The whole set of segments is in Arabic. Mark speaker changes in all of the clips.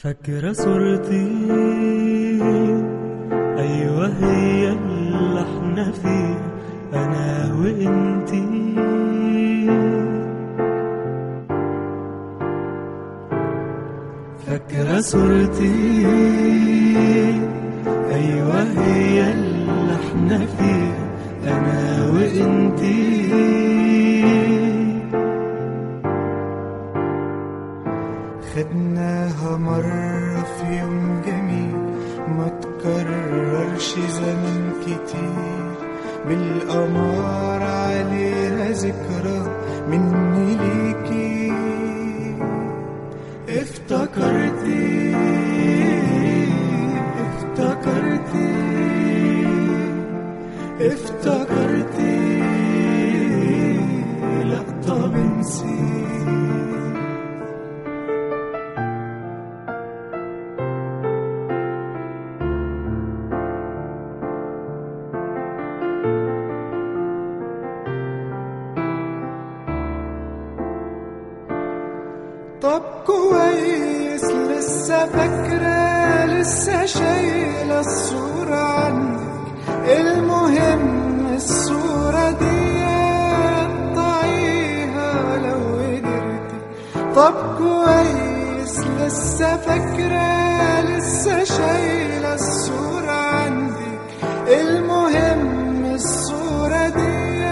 Speaker 1: فاكرة صورتي، أيوة هي اللي احنا فيه أنا وإنتي. فاكرة صورتي، أيوة هي اللي احنا فيه أنا وإنتي.
Speaker 2: خدناها مرة في يوم جميل ما تكررش زمن كتير، بالقمر عليها ذكرى مني ليكي. افتكرتي افتكرتي افتكرتي لا طب نسيت. طب كويس لسه فاكرة، لسه شايلة الصورة عنك. المهم الصورة دي قطعيها لو قدرتي. طب كويس لسه فاكرة، لسه شايلة الصورة عندك. المهم الصورة دي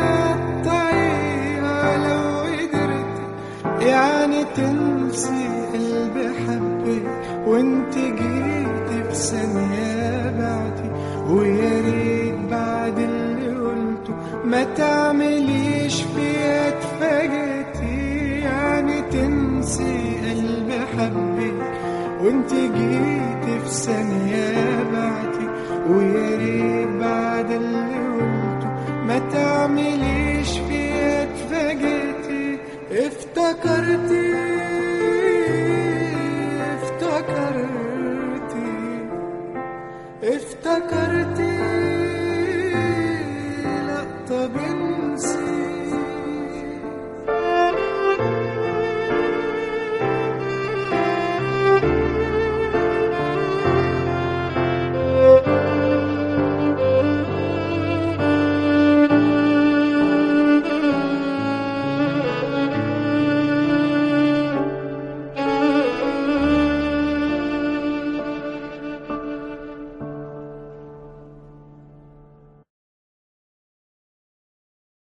Speaker 2: قطعيها لو قدرتي. يعني تنسي قلبي حبك وانت جيتي بثانية بعدي. ويا ريت بعد اللي قلته ما تعمليش فيها اتفاجئتي. يعني تنسي قلبي حبك وانت جيتي بثانية بعدي. ويا ريت بعد اللي قلته ما تعمليش فيها اتفاجئتي. افتكرتي